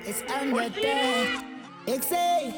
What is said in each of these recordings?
It's under there. Exay.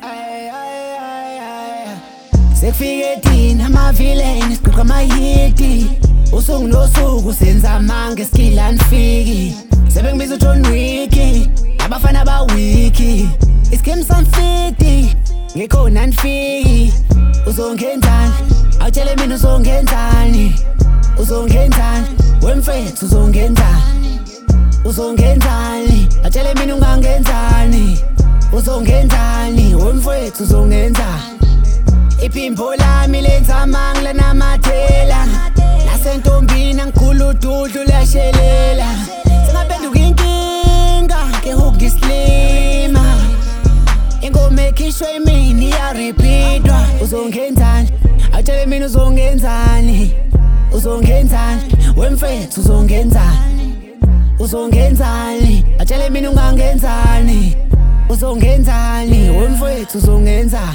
Ay. Sekufike thina amavileni siqoqa amahiti. Usuku nosuku senza amanga skill anifiki. Sebengibiza uJohn Wick. Abafana bawiki. Iskim samfiti. Ngikhona anifiki. Uzongenzani? Awutshele mina uzongenzani? Uzongenzani? Wemfethu uzongenzani? Uzongenzani? Atshele mina ungangenzani? Uzongenzani? Wemfethu uzongenzani? Iphimbo lami lenza amanga lanamathela. Nasentombini angikhulu ududlu lashelela. Singaphenduka inkinga ngehook-islima. Ingoma ekhishwe imini iyaripitwa. Uzongenzani? Atshele mina uzongenzani? Uzongenzani? Wemfethu uzongenzani? Uzongenzani? Atshele mina ungangenzani? Uzongenzani? Wemfethu uzongenzani?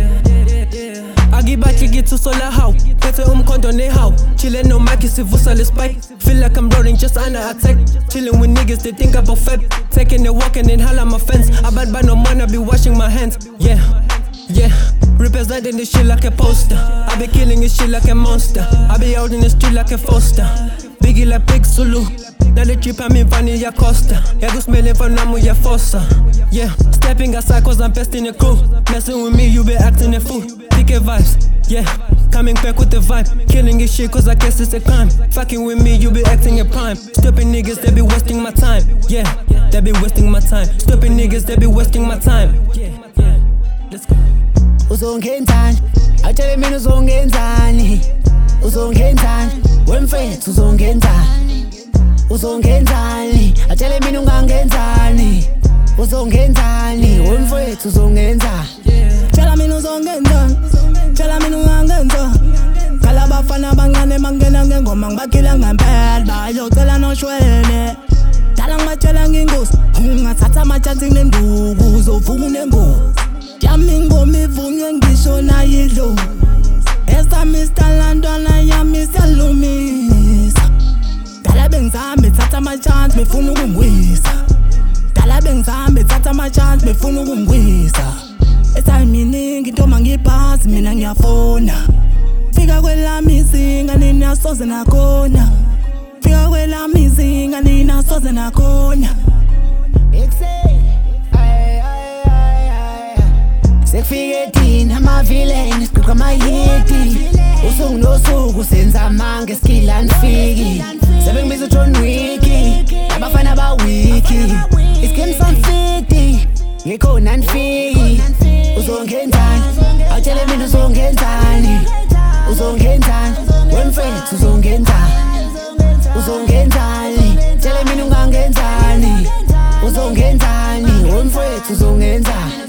Agibathi gitu sola how Phethe umkhondo nehaw Chillin' no Mike sivusa le spike Feel like I'm rolling just under attack Chillin' with niggas they think about fab Taking a walk and then holla my fence I bad by no man I be washing my hands Yeah Representing this shit like a poster I be killing this shit like a monster I be out in the street like a Foster Biggie like Big Zulu Nale trip I'm in Vanilla Costa Yeah, go smelling for Namu, yeah, Fossa Yeah, stepping aside cause I'm best in the crew Messing with me, you be acting a fool Picket vibes, yeah Coming back with the vibe Killing this shit cause I guess it's a crime Fucking with me, you be acting a prime Stupid niggas, they be wasting my time Yeah, they be wasting my time Stupid niggas, they be wasting my time Yeah, let's go Uzongenzani? Atshele mina uzongenzani? Uzongenzani? Wemfethu uzongenzani? Uzongenzani? Atshele mina ungangenzani? Uzongenzani? Wemfethu uzongenzani? Tshela mina uzongenzani? Tshela mina ungangenzani? Kala abafana abancane bangena ngengoma ngibakhila ngempela bayocela noshwele Dala ngibatshela ngingozi ungathatha amatshansi kunenduku uzovuka unengozi Yami ingoma ivunywe ngisho nayo idlozi Esami isitalantwana yami siyalumisa Dala bengizambe thatha amachance befuna ukungwisa Dala bengizambe thatha amachance befuna ukungwisa Esami iningi intoma ngiphasi mina ngiyafona Fika kwelami izinga nini asoze nakhona Fika kwelami izinga nini asoze nakhona Exay. Sekufike thina amavileni siqoqa amahiti. Usuku nosuku senza amanga skill anifiki. Sebengibiza uJohn Wick. Abafana bawiki. Iskim samfiti. Ngikhona anifiki. Uzongenzani? Awutshele mina uzongenzani? Uzongenzani? Wemfethu uzongenzani? Uzongenzani? Tshele mina ungangenzani? Uzongenzani? Wemfethu uzongenzani?